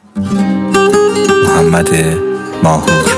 محمد ماهور.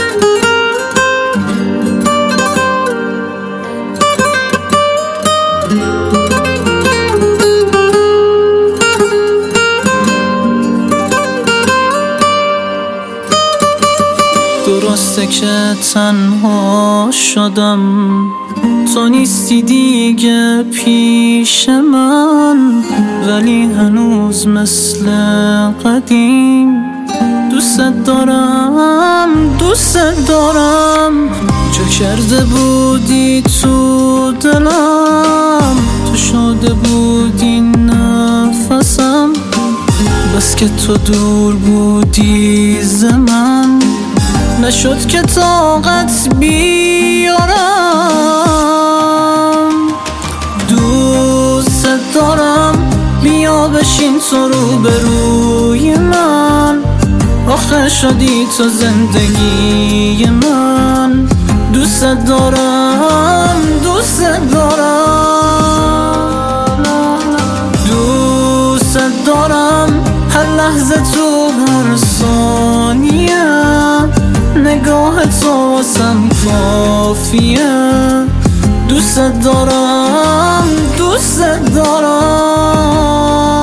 درسته که تنها شدم، تو نیستی دیگه پیش من، ولی هنوز مثل قدیم دوست دارم، دوست دارم. جا کرده بودی تو دلم، تو شده بودی نفسم، بس که تو دور بودی ز من، نشد که طاقت بیارم. دوست دارم، بیا بشین تو روبروی من، آخه شدی تو زندگی من. دوست دارم، دوست دارم، دوست دارم. هر لحظه تو هر ثانیه، نگاه تو واسم کافیه. دوست دارم، دوست دارم.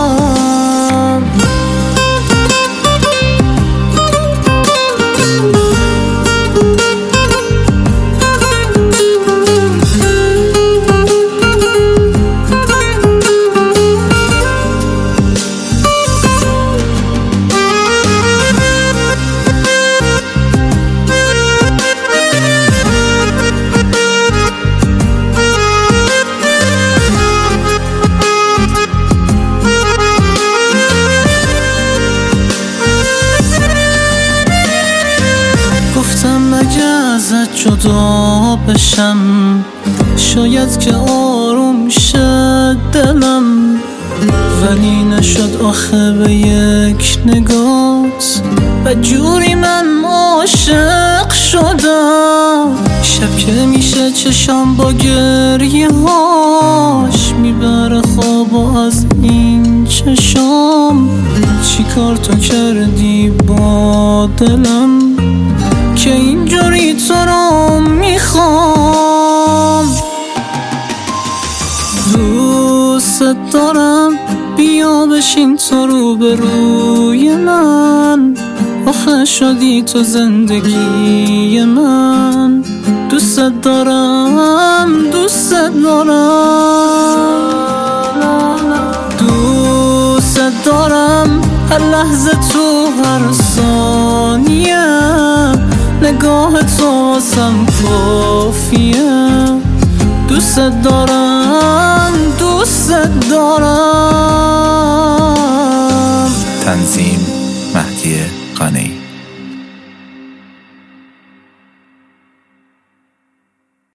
گفتم اگه ازت جدا بشم، شاید که آروم شه دلم، ولی نشد آخه به یک نگات، بدجوری من عاشق شدم. شب که میشه چشم با گریه هاش، میبره خواب و از این چشام. چی کار تو کردی با دلم که اینجوری تو رو میخوام؟ دوست دارم، بیا بشین تو روبروی من، آخه شدی تو زندگی من. دوست دارم، دوست دارم، دوست دارم. هر لحظه تو هر ثانیه، نگاه تو واسم کافیه. دوست دارم، دوست دارم. تنظیم مهدی قانعی.